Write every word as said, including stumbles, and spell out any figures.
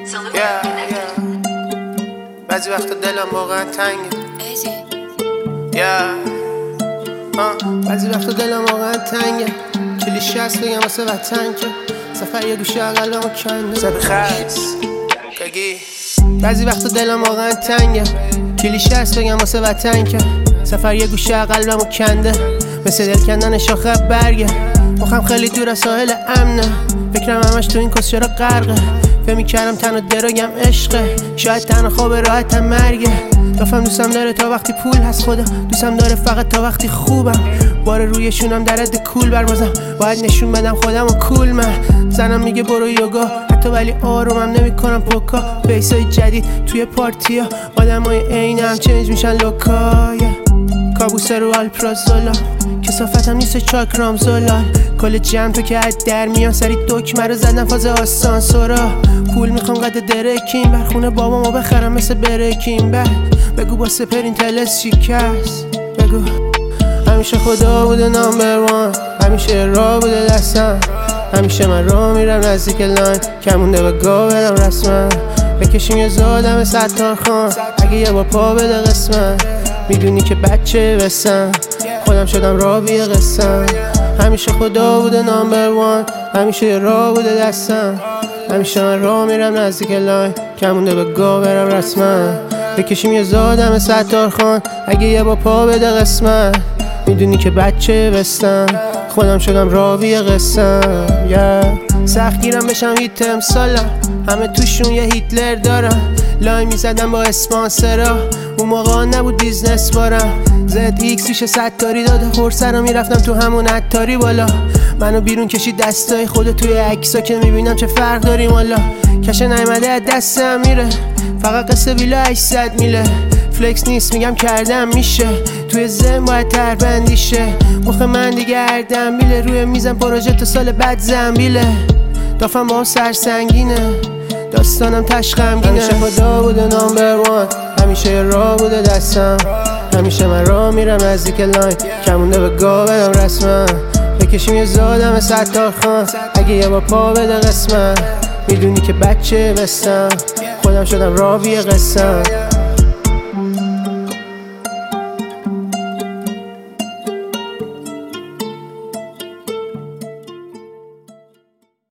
yeah, yeah. بعضی وقتا دلم واقعا تنگه yeah. uh. بعضی وقتا دلم واقعا تنگه کلیشه هست بگم واسه وطن که سفر یه گوشه قلبمو کنده سب خست بگی. بعضی وقتا دلم واقعا تنگه کلیشه هست بگم واسه وطن که سفر یه گوشه قلبمو کنده مثل دل کندن شاخه برگه مخم خیلی دور از ساحل امنه فکرم همش تو این کس چرا غرقه فهمی کردم تنها دراگم عشقه شاید تنها خواب راحتم مرگه دافم دوستم داره تا وقتی پول هست خدا دوستم داره فقط تا وقتی خوبم بار رویشونم در حد کول بربازم باید نشون بدم خودم و کول من زنم میگه برو یوگا حتی ولی آرومم نمی کنم پوکا بیسای جدید توی پارتیا آدم های عینم چنج میشن لوکای کابوس رو آلپرازولا کسافتم نیست چاکرام زلال کل جمع تو که از در میان سری دکمه رو زدن فاز آسانسورا پول میخوام قد درکیم بر خونه بابامو بخرم مثل برکیم بر بگو با سپرین تلس شکست بگو همیشه خدا بوده نامبر وان همیشه را بوده دستم همیشه من را میرم نزدیک لاین کمونده به گا برم رسما بکشیم یه زادم ستار خان اگه یه بار پا بده قسمت میدونی که بچه بسم خودم شدم رابی قسم همیشه خدا بوده نامبر وان همیشه را بوده دستم همیشه من را میرم نزدیک لاین کمونده به گا برم رسما بکشیم یه زادم ستار خان اگه یه با پا بده قسمت میدونی که بچه بستم خودم شدم راوی قسم yeah. سخت گیرم بشم هیت امسالم همه توشون یه هیتلر دارم لای میزدم با اسپانسرا اون موقع نبود بیزنس بارم زد ایکس پیش ستاری داده خورسر رو میرفتم تو همون عطاری بالا منو بیرون کشید دستای خود توی عکسا که میبینم چه فرق داریم والا کشه نیمده از دستم میره فقط قصه ویلا هشتصد میله فلکس نیست میگم کردم میشه توی زن باید تربندی شه مخ من دیگه هردم بیله روی میزم پروژه تا سال بعد زنبیله دافم با هم سرسنگینه داستانم تشخمگینه همیشه خدا بوده نامبر وان همیشه را بوده دستم همیشه من را میرم نزدیک لاین کمونده به گا برم رسما بکشیم یه زادم ستار خان اگه یه با پا بده قسمت میدونی که بچه بستم خودم شدم راوی قسم